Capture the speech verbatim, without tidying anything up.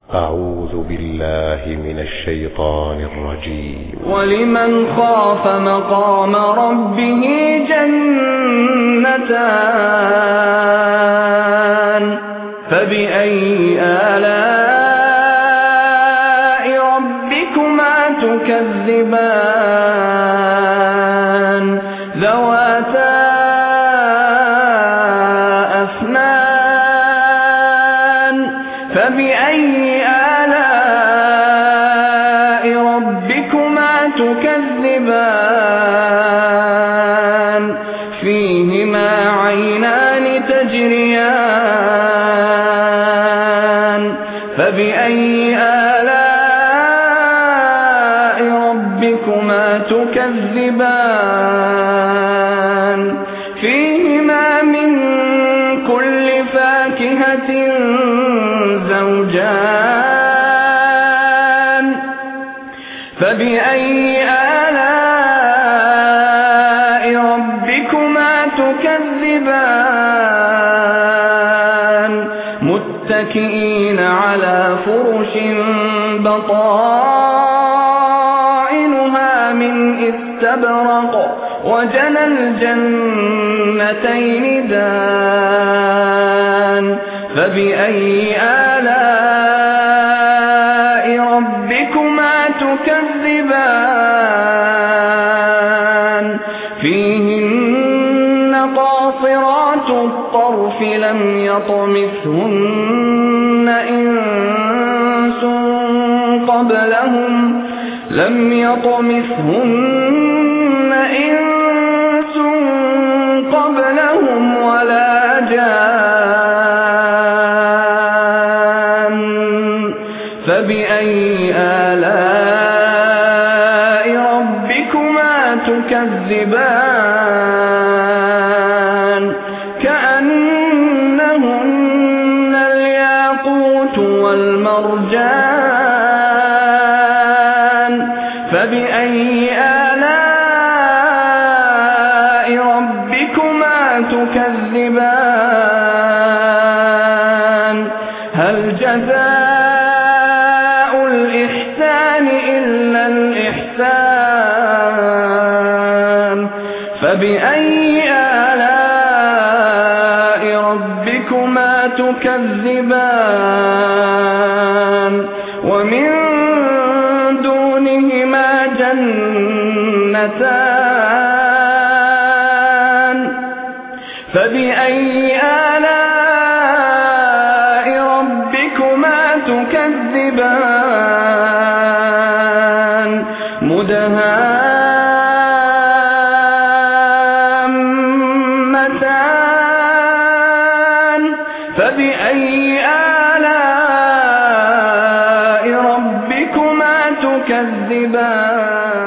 أعوذ بالله من الشيطان الرجيم. ولمن خاف مقام ربه جنتان فبأي آلاء ربكما تكذبان ذواتا أفنان فبأي آلاء ربكما تكذبان فيهما عينان تجريان فبأي آلاء ربكما تكذبان فيهما من كل فاكهة زوجان فبأي آلاء ربكما تكذبان متكئين على فرش بطائنها من استبرق وجنى الجنتين دان فبأي آلاء ربكما تكذبان فيهن قاصرات الطرف لم يطمثهن إنس قبلهم لم يطمثهن إنس قبلهم ولا جان فبأي آلاء ربكما تكذبان كأنهن الياقوت والمرجان فبأي آلاء ربكما تكذبان هل جزاء الإحسان إلا الإحسان فبأي آلاء ربكما تكذبان ومن دونهما جنتان فبأي آلاء ربكما تكذبان مدهامتان فبأي آلاء ربكما تكذبان